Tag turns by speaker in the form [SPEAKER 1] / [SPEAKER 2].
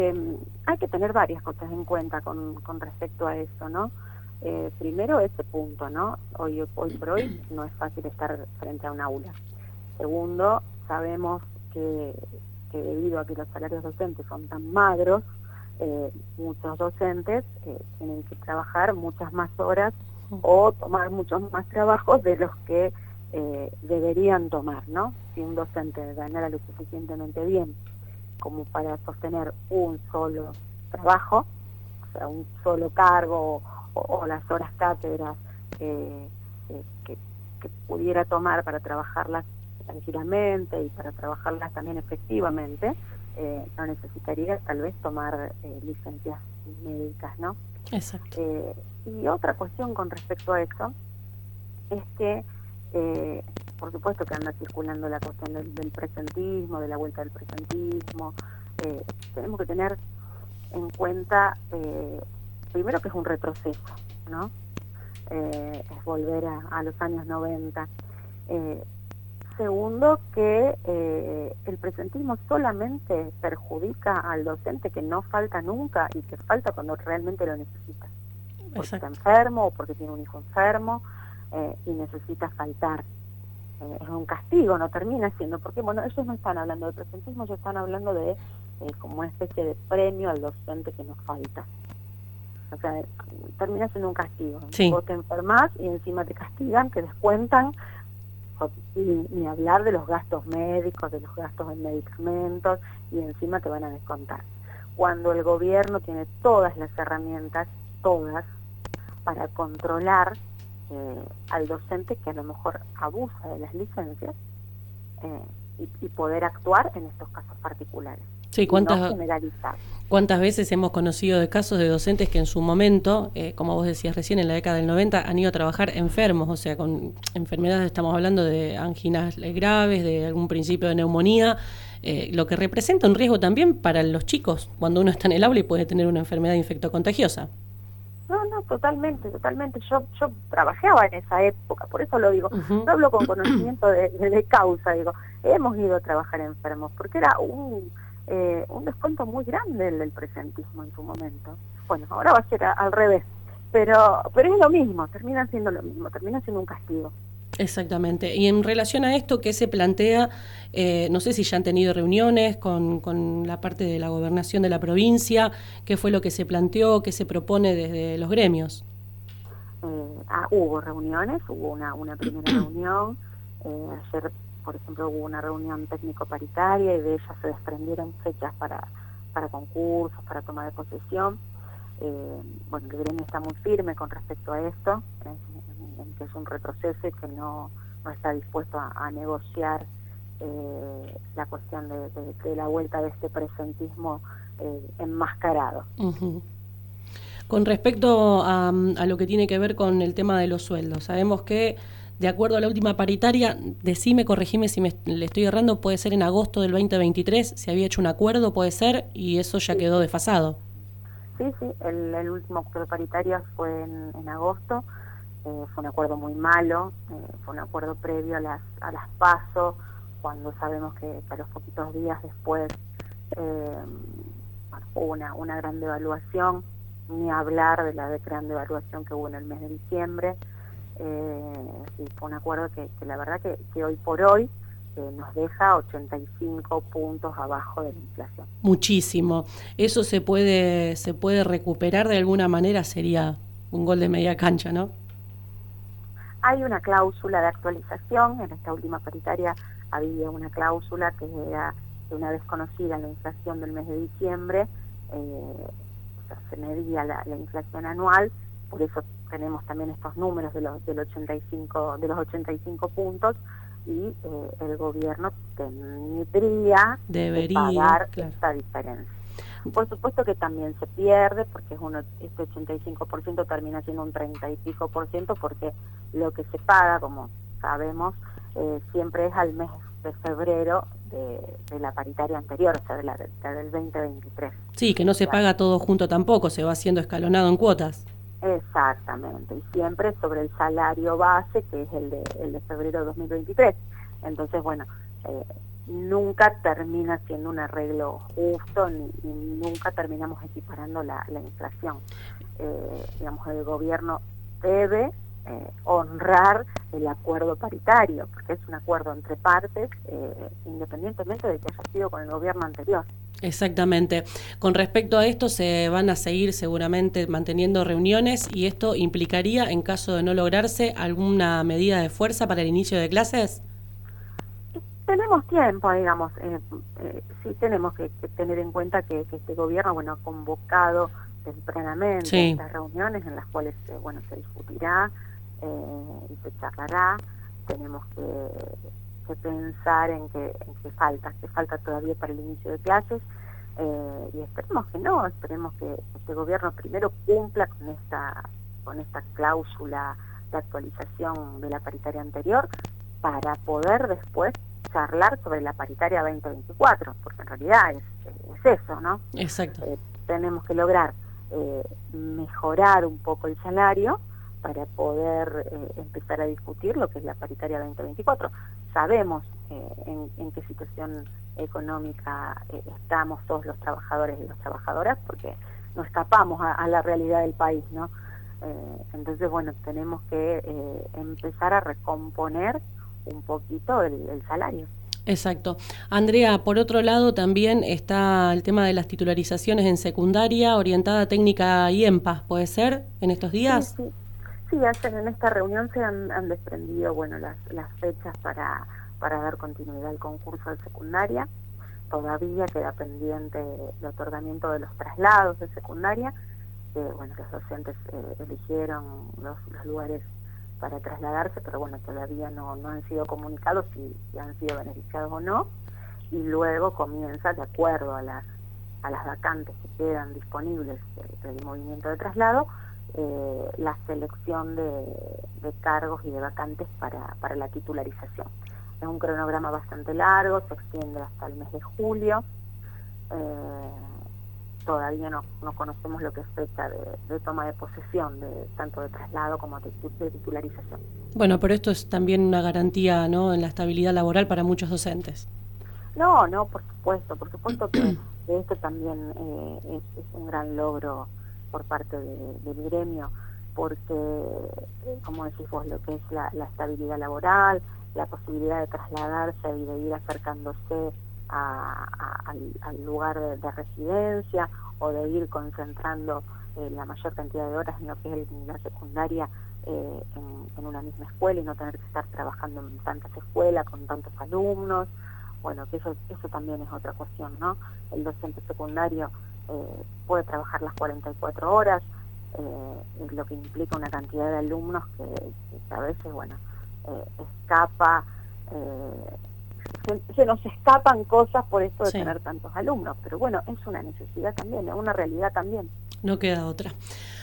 [SPEAKER 1] Hay que tener varias cosas en cuenta con respecto a eso, ¿no? Primero, ese punto, ¿no? Hoy por hoy no es fácil estar frente a un aula. Segundo, sabemos que debido a que los salarios docentes son tan magros, muchos docentes tienen que trabajar muchas más horas o tomar muchos más trabajos de los que deberían tomar, ¿no? Si un docente ganara lo suficientemente bien como para sostener un solo trabajo, o sea, un solo cargo o las horas cátedras que pudiera tomar para trabajarlas tranquilamente y para trabajarlas también efectivamente, no necesitaría tal vez tomar licencias médicas, ¿no?
[SPEAKER 2] Exacto.
[SPEAKER 1] Y otra cuestión con respecto a eso es que, por supuesto que anda circulando la cuestión del presentismo, de la vuelta del presentismo. Tenemos que tener en cuenta, primero que es un retroceso, ¿no? Es volver a los años 90. Segundo, que el presentismo solamente perjudica al docente que no falta nunca y que falta cuando realmente lo necesita. Porque está enfermo o porque tiene un hijo enfermo y necesita faltar. Es un castigo, no termina siendo, porque bueno, ellos no están hablando de presentismo, ellos están hablando de como una especie de premio al docente que nos falta. O sea, termina siendo un castigo.
[SPEAKER 2] Sí.
[SPEAKER 1] Vos te enfermás y encima te castigan, te descuentan, y ni hablar de los gastos médicos, de los gastos en medicamentos, y encima te van a descontar. Cuando el gobierno tiene todas las herramientas, todas, para controlar al docente que a lo mejor abusa de las licencias y poder actuar en estos casos particulares.
[SPEAKER 2] Sí,
[SPEAKER 1] no generalizar.
[SPEAKER 2] ¿Cuántas veces hemos conocido de casos de docentes que en su momento, como vos decías recién, en la década del 90, han ido a trabajar enfermos, o sea, con enfermedades, estamos hablando de anginas graves, de algún principio de neumonía, lo que representa un riesgo también para los chicos cuando uno está en el aula y puede tener una enfermedad infectocontagiosa.
[SPEAKER 1] No, totalmente. Yo trabajaba en esa época, por eso lo digo.
[SPEAKER 2] Uh-huh.
[SPEAKER 1] Yo hablo con conocimiento de causa, digo. Hemos ido a trabajar enfermos, porque era un descuento muy grande el del presentismo en su momento. Bueno, ahora va a ser al revés, pero es lo mismo, termina siendo lo mismo, termina siendo un castigo.
[SPEAKER 2] Exactamente. Y en relación a esto, ¿qué se plantea? No sé si ya han tenido reuniones con la parte de la gobernación de la provincia, ¿qué fue lo que se planteó, qué se propone desde los gremios?
[SPEAKER 1] Hubo reuniones, hubo una primera reunión, ayer, por ejemplo, hubo una reunión técnico-paritaria y de ella se desprendieron fechas para concursos, para toma de posesión. Bueno, el gremio está muy firme con respecto a esto, en que es un retroceso y que no está dispuesto a negociar la cuestión de la vuelta de este presentismo enmascarado.
[SPEAKER 2] Uh-huh. Con respecto a lo que tiene que ver con el tema de los sueldos, sabemos que de acuerdo a la última paritaria, corregime si le estoy errando, puede ser en agosto del 2023, se había hecho un acuerdo, puede ser, y eso ya quedó desfasado.
[SPEAKER 1] Sí, el último acuerdo paritario fue en agosto, fue un acuerdo muy malo, fue un acuerdo previo a las PASO, cuando sabemos que a los poquitos días después hubo una gran devaluación, ni hablar de la gran devaluación que hubo en el mes de diciembre. Sí, fue un acuerdo que la verdad que hoy por hoy nos deja 85 puntos abajo de la inflación.
[SPEAKER 2] Muchísimo. ¿Eso se puede recuperar de alguna manera? Sería un gol de media cancha, ¿no?
[SPEAKER 1] Hay una cláusula de actualización, en esta última paritaria había una cláusula que era que una vez conocida la inflación del mes de diciembre, o sea, se medía la inflación anual, por eso tenemos también estos números de los 85 puntos, y el gobierno debería pagar esta diferencia. Por supuesto que también se pierde, porque este 85% termina siendo un 30 y pico por ciento, porque lo que se paga, como sabemos, siempre es al mes de febrero de la paritaria anterior, o sea, de la del 2023.
[SPEAKER 2] Sí, que no se paga todo junto tampoco, se va haciendo escalonado en cuotas.
[SPEAKER 1] Exactamente, y siempre sobre el salario base, que es el de febrero de 2023. Entonces, bueno, nunca termina siendo un arreglo justo y nunca terminamos equiparando la inflación. Digamos, el gobierno debe honrar el acuerdo paritario, porque es un acuerdo entre partes, independientemente de que haya sido con el gobierno anterior.
[SPEAKER 2] Exactamente. Con respecto a esto, se van a seguir seguramente manteniendo reuniones y esto implicaría, en caso de no lograrse, alguna medida de fuerza para el inicio de clases.
[SPEAKER 1] Tenemos tiempo, digamos, sí tenemos que tener en cuenta que este gobierno, bueno, ha convocado tempranamente estas reuniones en las cuales, bueno, se discutirá y se charlará. Tenemos que pensar en que falta todavía para el inicio de clases, y esperemos que este gobierno primero cumpla con esta cláusula de actualización de la paritaria anterior, para poder después charlar sobre la paritaria 2024, porque en realidad es eso, ¿no?
[SPEAKER 2] Exacto.
[SPEAKER 1] Tenemos que lograr mejorar un poco el salario para poder empezar a discutir lo que es la paritaria 2024. Sabemos en qué situación económica estamos todos los trabajadores y las trabajadoras, porque no escapamos a la realidad del país, ¿no? Entonces, bueno, tenemos que empezar a recomponer un poquito el salario.
[SPEAKER 2] Exacto. Andrea, por otro lado también está el tema de las titularizaciones en secundaria, orientada a técnica y EMPA, ¿puede ser en estos días?
[SPEAKER 1] Sí, en esta reunión se han desprendido, bueno, las fechas para dar continuidad al concurso de secundaria. Todavía queda pendiente el otorgamiento de los traslados de secundaria, que bueno, los docentes eligieron los lugares para trasladarse, pero bueno, todavía no han sido comunicados si han sido beneficiados o no, y luego comienza, de acuerdo a las vacantes que quedan disponibles del movimiento de traslado, la selección de cargos y de vacantes para la titularización. Es un cronograma bastante largo, se extiende hasta el mes de julio. Todavía no conocemos lo que es fecha de toma de posesión, tanto de traslado como de titularización.
[SPEAKER 2] Bueno, pero esto es también una garantía, ¿no?, en la estabilidad laboral para muchos docentes.
[SPEAKER 1] No, por supuesto que esto también es un gran logro por parte del gremio, porque, como decís vos, lo que es la estabilidad laboral, la posibilidad de trasladarse y de ir acercándose al lugar de residencia, o de ir concentrando la mayor cantidad de horas en lo que es la secundaria en una misma escuela, y no tener que estar trabajando en tantas escuelas con tantos alumnos. Bueno, que eso también es otra cuestión, ¿no? El docente secundario puede trabajar las 44 horas, lo que implica una cantidad de alumnos que a veces, bueno, escapa, se nos escapan cosas por esto de tener tantos alumnos, pero bueno, es una necesidad también, es una realidad también.
[SPEAKER 2] No queda otra.